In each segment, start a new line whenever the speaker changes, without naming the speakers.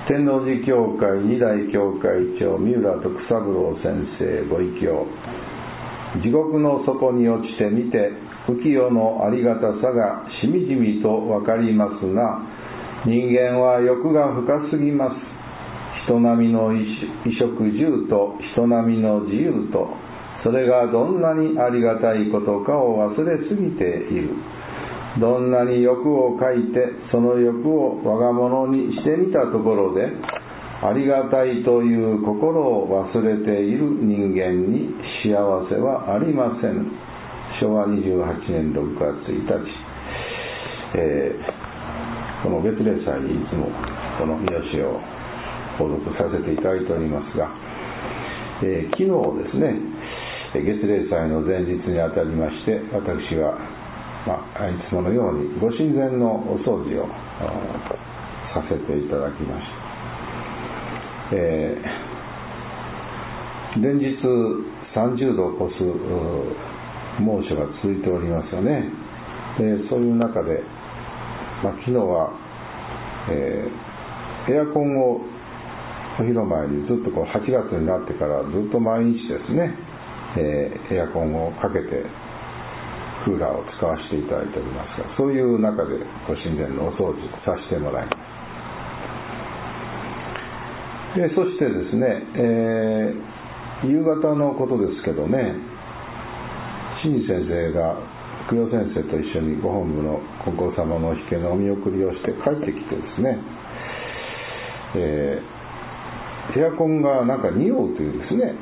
天王寺教会二代教会長三浦徳三郎先生ご異教。地獄の底に落ちてみて浮世のありがたさがしみじみとわかりますが、人間は欲が深すぎます。人並みの衣食住と人並みの自由と、それがどんなにありがたいことかを忘れすぎている。どんなに欲をかいてその欲を我が物にしてみたところで、ありがたいという心を忘れている人間に幸せはありません。昭和28年6月1日、この別霊祭にいつもこの見教えを報読させていただいておりますが、昨日ですね、月霊祭の前日にあたりまして、私はいつものようにご神前のお掃除をさせていただきました。連日30度を超す猛暑が続いておりますよね。そういう中で、昨日は、エアコンをお昼前にずっと8月になってからずっと毎日ですね、エアコンをかけてクーラーを使わせていただいておりますが、そういう中でご神前のお掃除させてもらいます。そしてですね、夕方のことですけどね、新先生が福代先生と一緒にご本部の金光様のお引けのお見送りをして帰ってきてですね、エアコンがなんか匂うというですね、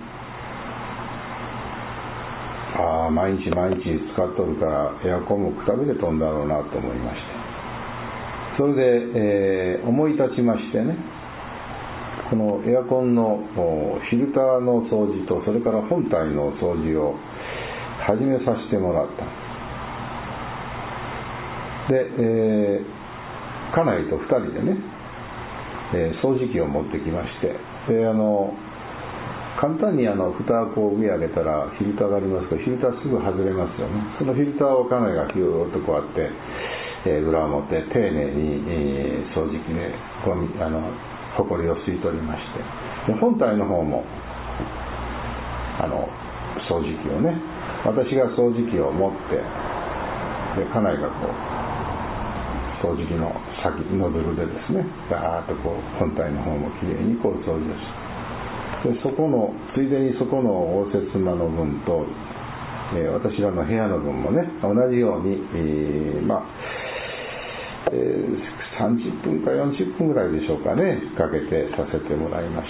毎日毎日使っとるからエアコンもくたびれとんだろうなと思いまして、それで、思い立ちましてね、このエアコンのフィルターの掃除とそれから本体の掃除を始めさせてもらった。で、家内と2人でね、掃除機を持ってきまして、で簡単に蓋を上上げたらフィルターがありますけど、フィルターすぐ外れますよね。そのフィルターを家内がヒューッとこうやって、裏を持って丁寧に、掃除機でほこりを吸い取りまして、で本体の方も掃除機をね、私が掃除機を持って、で家内が掃除機の先ノズルでですね、ガーッと本体の方もきれいに掃除をして、でついでにそこの応接間の分と、私らの部屋の分もね、同じように、30分か40分ぐらいでしょうかね、かけてさせてもらいました。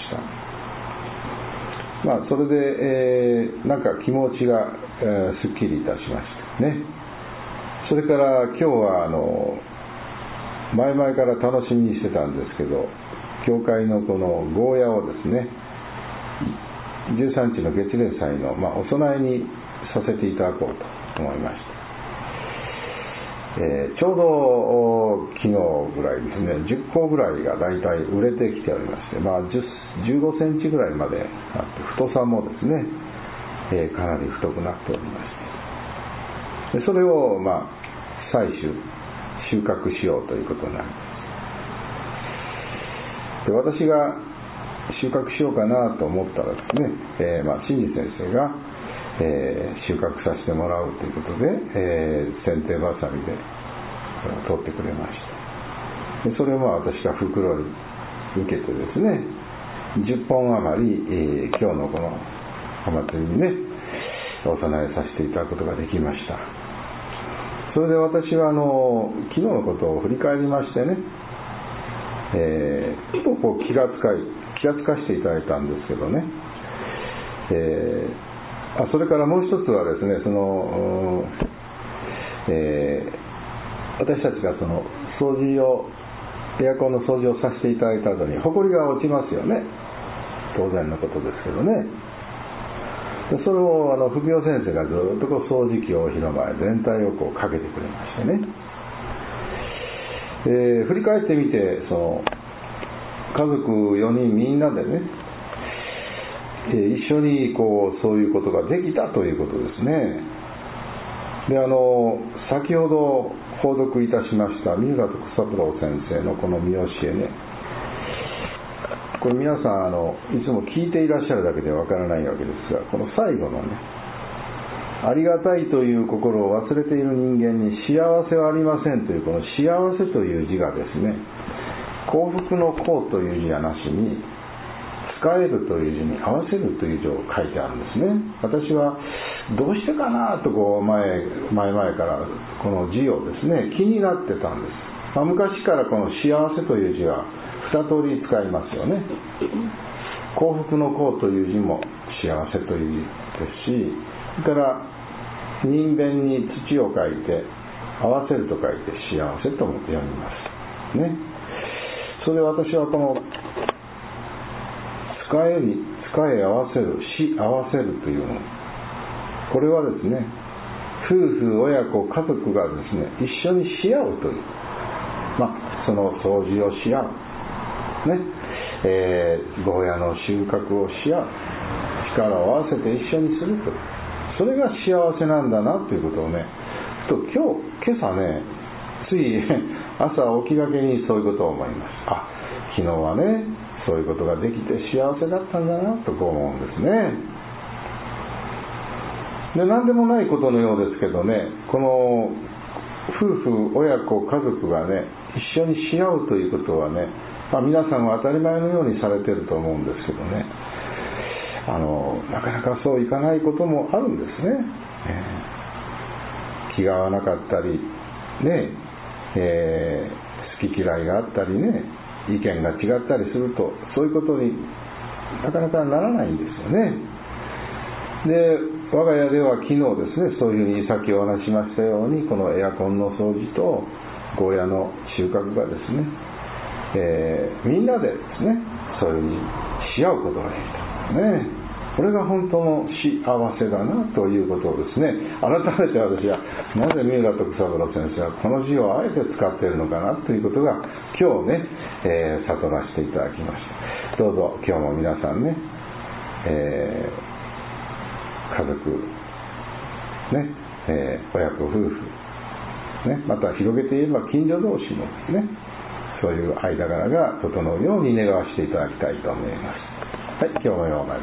それで、なんか気持ちが、すっきりいたしましたね。それから今日は前々から楽しみにしてたんですけど、教会のこのゴーヤをですね、13日の月例祭の、お供えにさせていただこうと思いました。ちょうど昨日ぐらいですね、10個ぐらいがだいたい売れてきておりまして、15センチぐらいまであって、太さもですね、かなり太くなっておりまして、でそれを採取収穫しようということになります。で私が収穫しようかなと思ったらですね、新次先生が、収穫させてもらうということで、剪定ばさみで取ってくれました。でそれを私が袋に受けてですね、10本余り、今日のこのお祭りにね、お供えさせていただくことができました。それで私は昨日のことを振り返りましてね、ちょっと気がつかせていただいたんですけどね、それからもう一つはですね、私たちが掃除を、エアコンの掃除をさせていただいた後に埃が落ちますよね、当然のことですけどね。でそれを福代先生がずっと掃除機を広前全体をかけてくれましてね、振り返ってみて、家族4人みんなでね、一緒にそういうことができたということですね。で先ほど報読いたしました三浦徳三郎先生のこの見教えね、 これ皆さんいつも聞いていらっしゃるだけでわからないわけですが、この最後のね、ありがたいという心を忘れている人間に幸せはありませんという、この幸せという字がですね、幸福の幸という字はなしに、使えるという字に合わせるという字を書いてあるんですね。私はどうしてかなと前々からこの字をですね、気になってたんです。昔からこの幸せという字は2通り使いますよね。幸福の幸という字も幸せという字ですし、それから人弁に土を書いて合わせると書いて幸せとも読みますね。それで私はこの使えに使え合わせる、し合わせるというの、これはですね、夫婦親子家族がですね、一緒にし合うという、その掃除をし合うね、ゴーヤの収穫をし合う、力を合わせて一緒にするという、それが幸せなんだなということをね、今朝ね、つい朝起きがけにそういうことを思います。昨日はね、そういうことができて幸せだったんだなと思うんですね。で、何でもないことのようですけどね、この夫婦親子家族がね、一緒にし合うということはね、皆さんは当たり前のようにされていると思うんですけどね、なかなかそういかないこともあるんですね。気が合わなかったりね、好き嫌いがあったりね、意見が違ったりすると、そういうことになかなかならないんですよね。で、我が家では昨日ですね、そういうふうにさっきお話しましたように、このエアコンの掃除とゴーヤの収穫がですね、みんなでですね、そういうふうにし合うことができたね。これが本当の幸せだなということをですね、改めて私はなぜ三浦徳三郎先生はこの字をあえて使っているのかなということが今日ね、悟らせていただきました。どうぞ今日も皆さんね、家族ね、親子夫婦ね、また広げて言えば近所同士のね、そういう間柄が整うように願わせていただきたいと思います。はい、今日のような